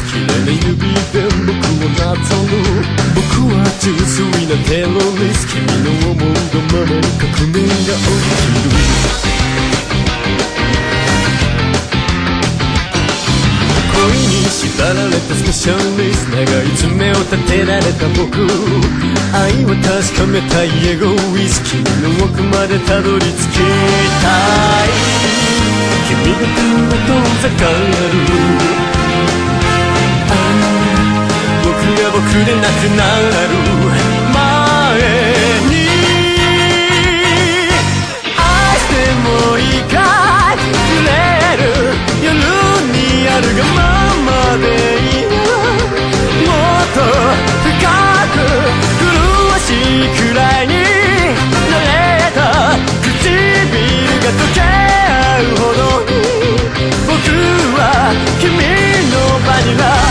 綺麗な指で僕をなぞる。僕は純粋なテロリスト、君の思うがままに革命が起きる。恋に縛られたスペシャリスト、長い爪を立てられた僕、愛を確かめたいエゴイス、君の奥までたどり着きたい。君が来ると遠ざかる、僕が僕でなくなる前に、愛してもいいかい、揺れる夜にあるがままでいいよ。もっと深く苦しいくらいに慣れた唇が溶け合うほどに、僕は君のバニラ。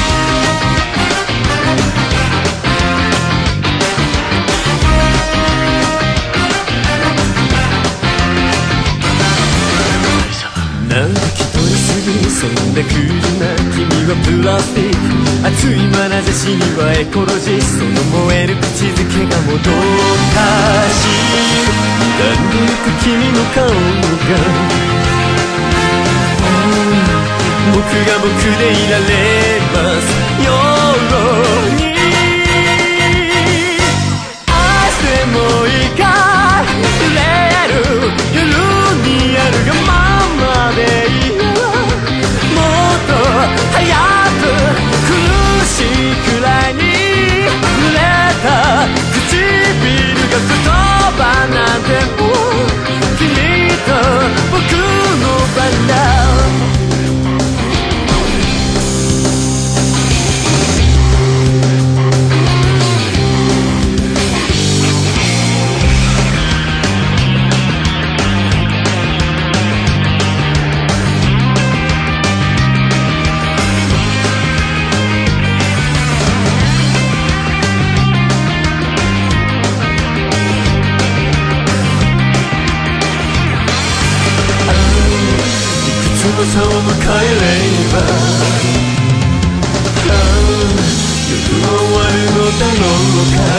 なんか気取りすぎ、そんなクールな君はプラスティック、熱い眼差しにはエコロジー、その燃える口づけがもどかしい。なんとなく君の顔が、僕が僕でいられますように。愛してもいいかい、揺れる夜にあるがままでいいよ。もっと早く苦しいくらいに濡れた唇が言葉なんてもう君と僕の番だ。朝を迎えれば、夜終わるのだろうか。